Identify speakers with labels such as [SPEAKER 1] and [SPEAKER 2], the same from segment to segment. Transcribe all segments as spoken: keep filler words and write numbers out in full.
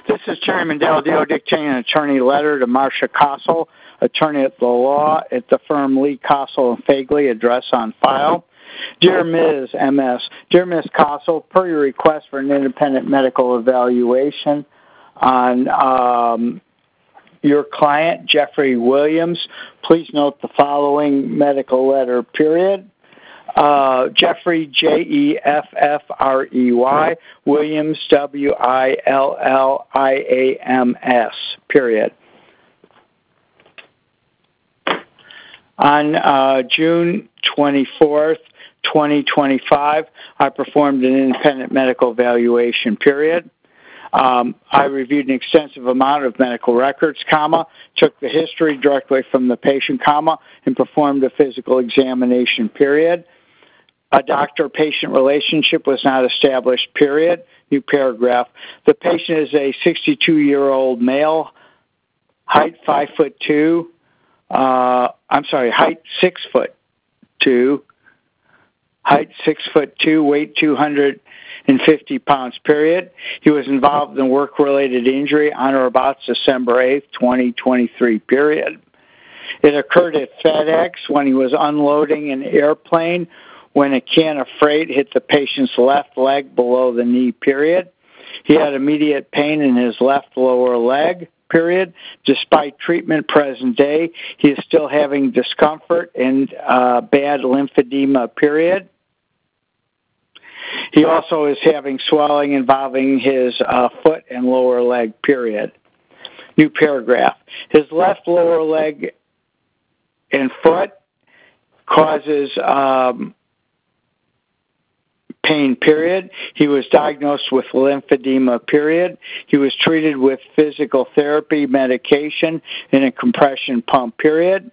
[SPEAKER 1] This is Chairman Del Dio dictating an attorney letter to Marcia Kossel, attorney at the law at the firm Lee, Kossel and Fagley, address on file. Dear Miz M S, Dear Miz Kossel, per your request for an independent medical evaluation on um, your client, Jeffrey Williams, please note the following medical letter, period. Uh, Jeffrey, J E F F R E Y, Williams, W I L L I A M S, period. On uh, June twenty-fourth, twenty twenty-five, I performed an independent medical evaluation, period. Um, I reviewed an extensive amount of medical records, comma, took the history directly from the patient, comma, and performed a physical examination, period. A doctor-patient relationship was not established, period. New paragraph. The patient is a sixty-two-year-old male, height five foot two, uh, I'm sorry, height six foot two, height six foot two, weight two hundred fifty pounds, period. He was involved in a work-related injury on or about December eighth, twenty twenty-three, period. It occurred at FedEx when he was unloading an airplane when a can of freight hit the patient's left leg below the knee, period. He had immediate pain in his left lower leg, period. Despite treatment present day, he is still having discomfort and uh, bad lymphedema, period. He also is having swelling involving his uh, foot and lower leg, period. New paragraph. His left lower leg and foot causes um, pain, period. He was diagnosed with lymphedema, period. He was treated with physical therapy, medication, and a compression pump, period.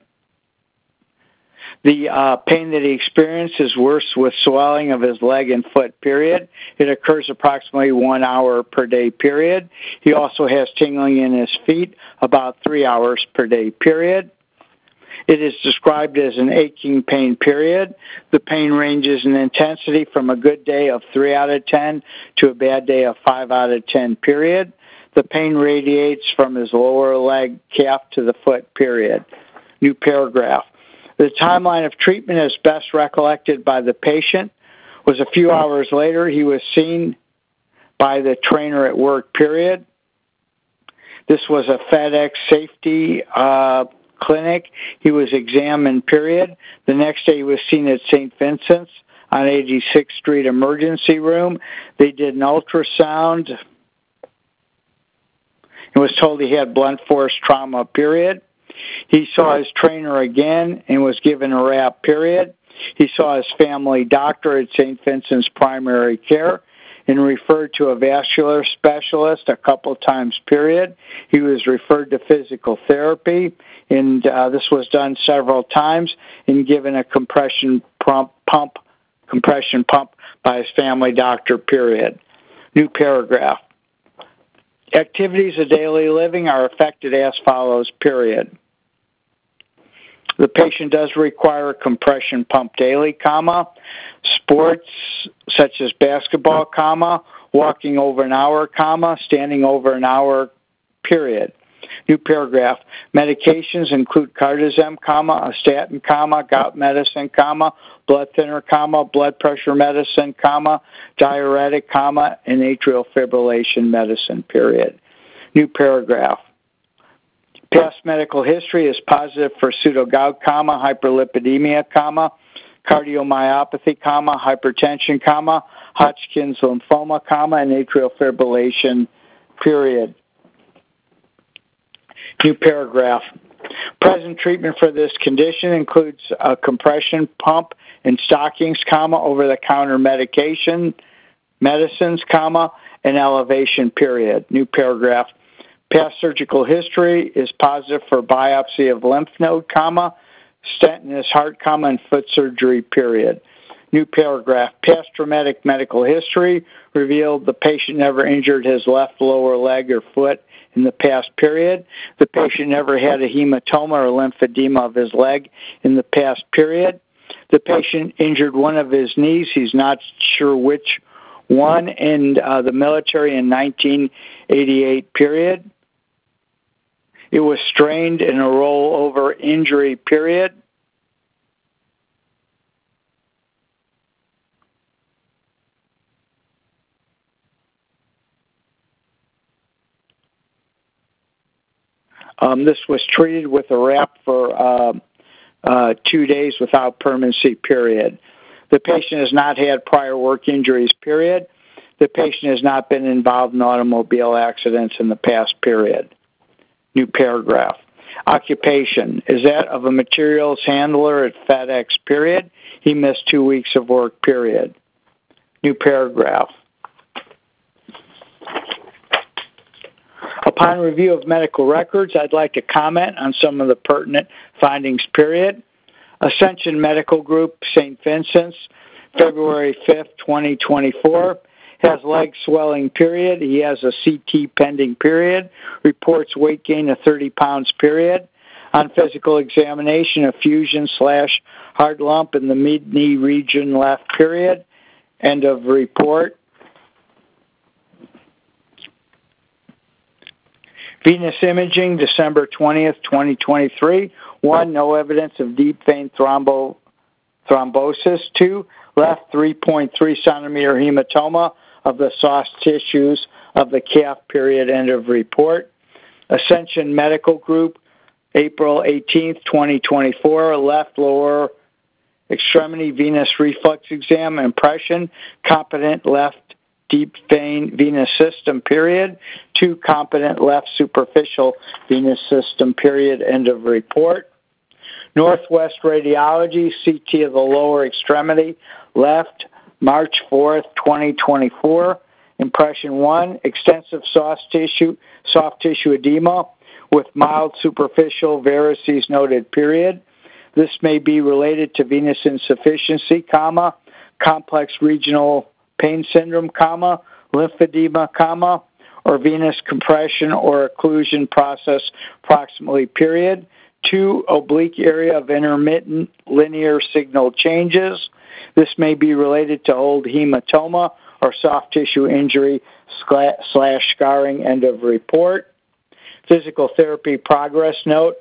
[SPEAKER 1] The uh, pain that he experienced is worse with swelling of his leg and foot, period. It occurs approximately one hour per day, period. He also has tingling in his feet about three hours per day, period. It is described as an aching pain, period. The pain ranges in intensity from a good day of three out of ten to a bad day of five out of ten, period. The pain radiates from his lower leg calf to the foot, period. New paragraph. The timeline of treatment, as best recollected by the patient, was a few hours later. He was seen by the trainer at work, period. This was a FedEx safety uh, clinic. He was examined, period. The next day he was seen at Saint Vincent's on eighty-sixth Street emergency room. They did an ultrasound and was told he had blunt force trauma, period. He saw his trainer again and was given a wrap, period. He saw his family doctor at Saint Vincent's Primary Care and referred to a vascular specialist a couple times, period. He was referred to physical therapy, and uh, this was done several times, and given a compression pump, pump, compression pump by his family doctor, period. New paragraph. Activities of daily living are affected as follows, period. The patient does require a compression pump daily, comma. Sports such as basketball, comma. Walking over an hour, comma. Standing over an hour, period. New paragraph. Medications include cardizem, comma, a statin, comma, gout medicine, comma, blood thinner, comma, blood pressure medicine, comma, diuretic, comma, and atrial fibrillation medicine, period. New paragraph. Past medical history is positive for pseudogout, comma, hyperlipidemia, comma, cardiomyopathy, comma, hypertension, comma, Hodgkin's lymphoma, comma, and atrial fibrillation, period. New paragraph. Present treatment for this condition includes a compression pump and stockings, comma, over-the-counter medication, medicines, comma, and elevation, period. New paragraph. Past surgical history is positive for biopsy of lymph node, comma, stent in his heart, comma, and foot surgery, period. New paragraph. Past traumatic medical history revealed the patient never injured his left lower leg or foot in the past period. The patient never had a hematoma or lymphedema of his leg in the past period. The patient injured one of his knees. He's not sure which one in uh, the military in nineteen eighty-eight period. It was strained in a rollover injury period. Um, this was treated with a wrap for uh, uh, two days without permanency period. The patient has not had prior work injuries period. The patient has not been involved in automobile accidents in the past period. New paragraph. Occupation is that of a materials handler at FedEx period. He missed two weeks of work period. New paragraph. Upon review of medical records, I'd like to comment on some of the pertinent findings period. Ascension Medical Group, Saint Vincent's, February fifth, twenty twenty-four. Has leg swelling period. He has a C T pending period. Reports weight gain of thirty pounds period. On physical examination, a fusion slash hard lump in the mid-knee region left period. End of report. Venous imaging, December twentieth, twenty twenty-three. One, no evidence of deep vein thrombo, thrombosis. Two, left three point three centimeter hematoma of the soft tissues of the calf period. End of report. Ascension Medical Group, April eighteenth, twenty twenty-four. Left lower extremity venous reflex exam impression. Competent left deep vein venous system period. Two, competent left superficial venous system period. End of report. Northwest Radiology, C T of the lower extremity left, March fourth, twenty twenty-four. Impression one, extensive soft tissue, soft tissue edema with mild superficial varices noted period. This may be related to venous insufficiency, comma, complex regional pain syndrome, comma, lymphedema, comma, or venous compression or occlusion process proximally period. Two, oblique area of intermittent linear signal changes. This may be related to old hematoma or soft tissue injury slash scarring. End of report. Physical therapy progress note.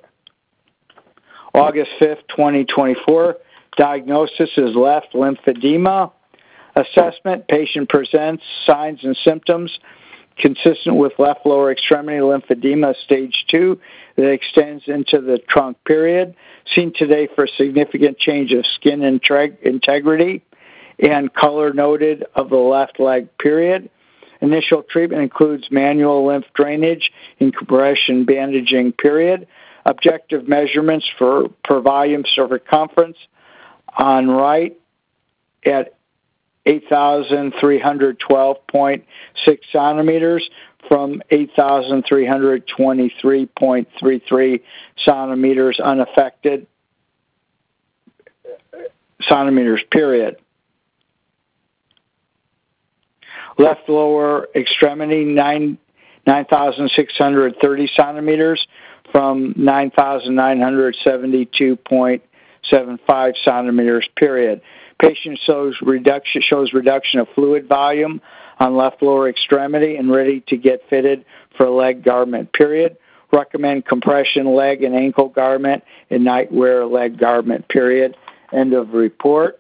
[SPEAKER 1] August fifth, twenty twenty-four. Diagnosis is left lymphedema. Assessment, patient presents signs and symptoms consistent with left lower extremity lymphedema stage two that extends into the trunk period. Seen today for significant change of skin integrity and color noted of the left leg period. Initial treatment includes manual lymph drainage and compression bandaging period. Objective measurements for per volume circumference on right at eight thousand three hundred twelve point six centimeters from eight thousand three hundred twenty-three point three three centimeters unaffected centimeters period. Left lower extremity nine nine thousand six hundred thirty centimeters from nine thousand nine hundred seventy-two point seven five centimeters period. Patient shows reduction shows reduction of fluid volume on left lower extremity and ready to get fitted for leg garment period. Recommend compression leg and ankle garment and nightwear leg garment period. End of report.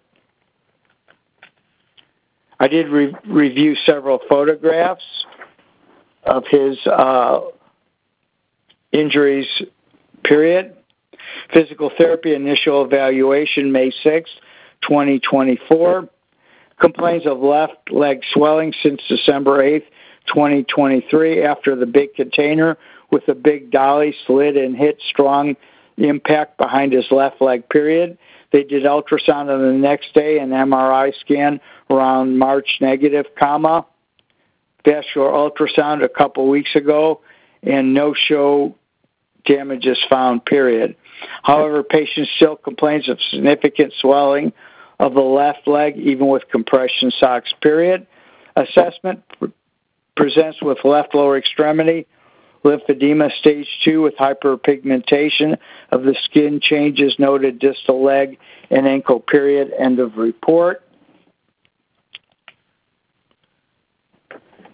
[SPEAKER 1] I did re- review several photographs of his uh, injuries period. Physical therapy initial evaluation May sixth, twenty twenty-four. Complains of left leg swelling since December eighth, twenty twenty-three after the big container with a big dolly slid and hit strong impact behind his left leg period. They did ultrasound on the next day and M R I scan around March negative, comma. Vascular ultrasound a couple weeks ago and no show damages found period. However, patient still complains of significant swelling of the left leg, even with compression socks, period. Assessment pre- presents with left lower extremity, lymphedema stage two with hyperpigmentation of the skin, changes noted distal leg and ankle, period. End of report.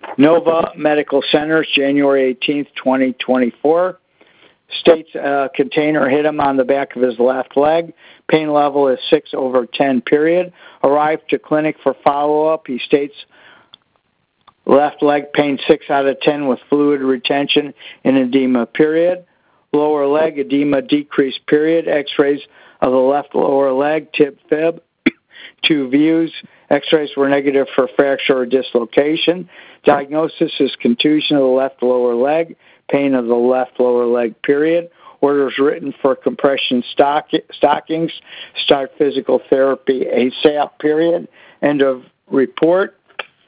[SPEAKER 1] Nova Medical Centers, January eighteenth, twenty twenty-four. States a container hit him on the back of his left leg. Pain level is six over ten, period. Arrived to clinic for follow-up. He states left leg pain six out of ten with fluid retention and edema, period. Lower leg edema decreased, period. X-rays of the left lower leg, tib, fib. Two views. X-rays were negative for fracture or dislocation. Diagnosis is contusion of the left lower leg, pain of the left lower leg, period. Orders written for compression stock, stockings. Start physical therapy ASAP, period. End of report.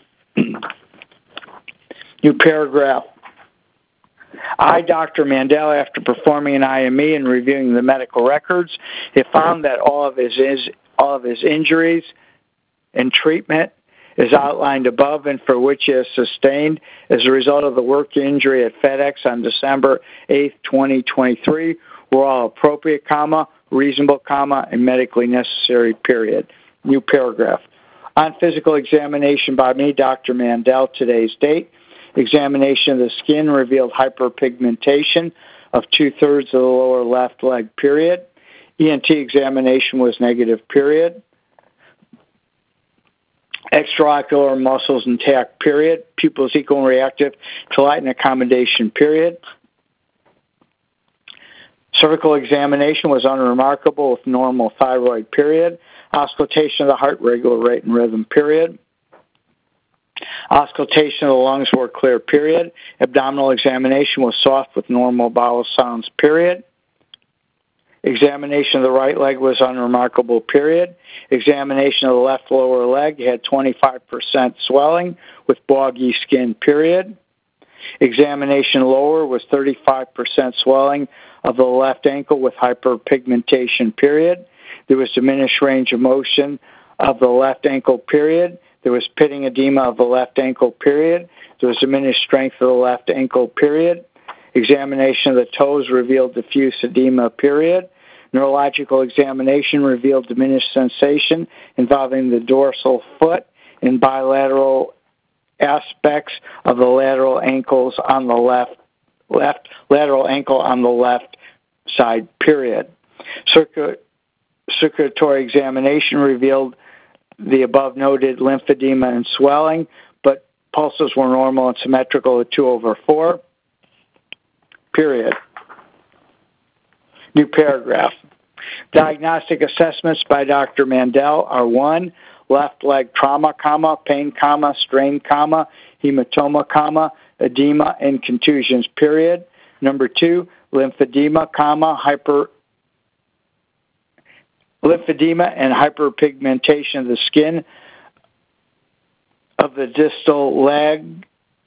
[SPEAKER 1] New paragraph. I, Doctor Mandel, after performing an I M E and reviewing the medical records, have found that all of his, his all of his injuries and treatment is outlined above and for which he has sustained as a result of the work injury at FedEx on December eighth, twenty twenty-three were all appropriate, comma, reasonable, comma, and medically necessary, period. New paragraph. On physical examination by me, Doctor Mandel, today's date, examination of the skin revealed hyperpigmentation of two-thirds of the lower left leg, period. E N T examination was negative, period. Extraocular muscles intact, period. Pupils equal and reactive to light and accommodation, period. Cervical examination was unremarkable with normal thyroid, period. Auscultation of the heart, regular rate and rhythm, period. Auscultation of the lungs were clear, period. Abdominal examination was soft with normal bowel sounds, period. Examination of the right leg was unremarkable, period. Examination of the left lower leg had twenty-five percent swelling with boggy skin, period. Examination lower was thirty-five percent swelling of the left ankle with hyperpigmentation, period. There was diminished range of motion of the left ankle, period. There was pitting edema of the left ankle, period. There was diminished strength of the left ankle, period. Examination of the toes revealed diffuse edema, period. Neurological examination revealed diminished sensation involving the dorsal foot and bilateral aspects of the lateral ankles on the left, left lateral ankle on the left side, period. Circu- circulatory examination revealed the above noted lymphedema and swelling, but pulses were normal and symmetrical at two over four, period. New paragraph. Diagnostic assessments by Doctor Mandel are one, left leg trauma, comma, pain, comma, strain, comma, hematoma, comma, edema, and contusions, period. Number two, lymphedema, comma, hyper lymphedema and hyperpigmentation of the skin of the distal leg,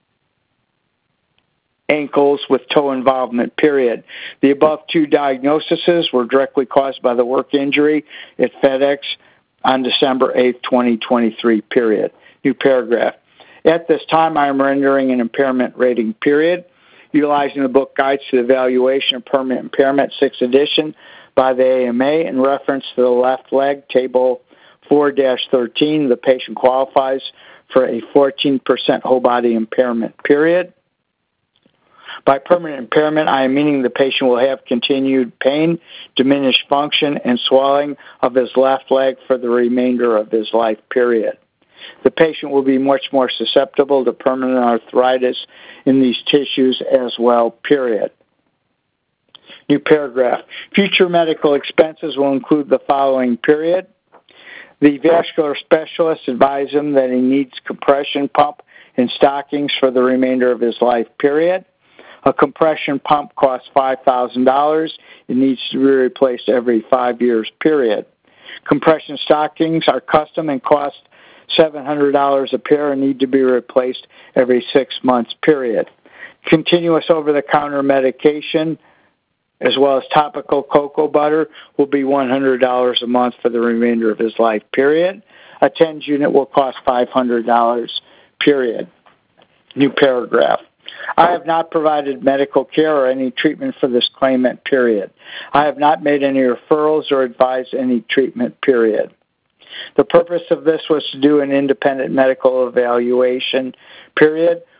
[SPEAKER 1] ankles with toe involvement, period. The above two diagnoses were directly caused by the work injury at FedEx on December eighth, twenty twenty-three, period. New paragraph. At this time, I am rendering an impairment rating, period. Utilizing the book Guides to the Evaluation of Permanent Impairment, sixth edition, by the A M A in reference to the left leg, table four dash thirteen, the patient qualifies for a fourteen percent whole body impairment, period. By permanent impairment, I am meaning the patient will have continued pain, diminished function, and swelling of his left leg for the remainder of his life, period. The patient will be much more susceptible to permanent arthritis in these tissues as well, period. New paragraph. Future medical expenses will include the following, period. The vascular specialist advised him that he needs compression pump and stockings for the remainder of his life, period. A compression pump costs five thousand dollars. It needs to be replaced every five years, period. Compression stockings are custom and cost seven hundred dollars a pair and need to be replaced every six months, period. Continuous over-the-counter medication, as well as topical cocoa butter, will be one hundred dollars a month for the remainder of his life, period. A TENS unit will cost five hundred dollars, period. New paragraph. I have not provided medical care or any treatment for this claimant, period. I have not made any referrals or advised any treatment, period. The purpose of this was to do an independent medical evaluation, period,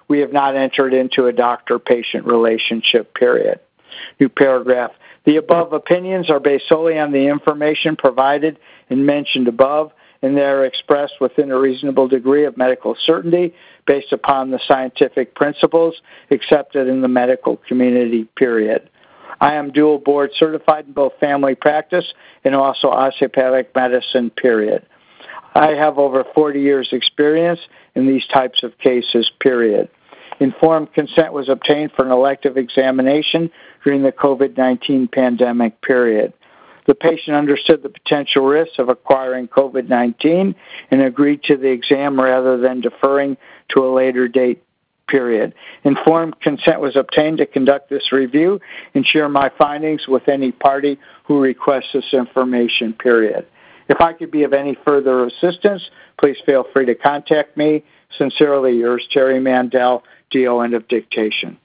[SPEAKER 1] We have not entered into a doctor-patient relationship, period. New paragraph. The above opinions are based solely on the information provided and mentioned above, and they are expressed within a reasonable degree of medical certainty based upon the scientific principles accepted in the medical community, period. I am dual board certified in both family practice and also osteopathic medicine, period. I have over forty years experience in these types of cases, period. Informed consent was obtained for an elective examination during the COVID nineteen pandemic, period. The patient understood the potential risks of acquiring COVID nineteen and agreed to the exam rather than deferring to a later date, period. Informed consent was obtained to conduct this review and share my findings with any party who requests this information, period. If I could be of any further assistance, please feel free to contact me. Sincerely yours, Terry Mandel, D O End of dictation.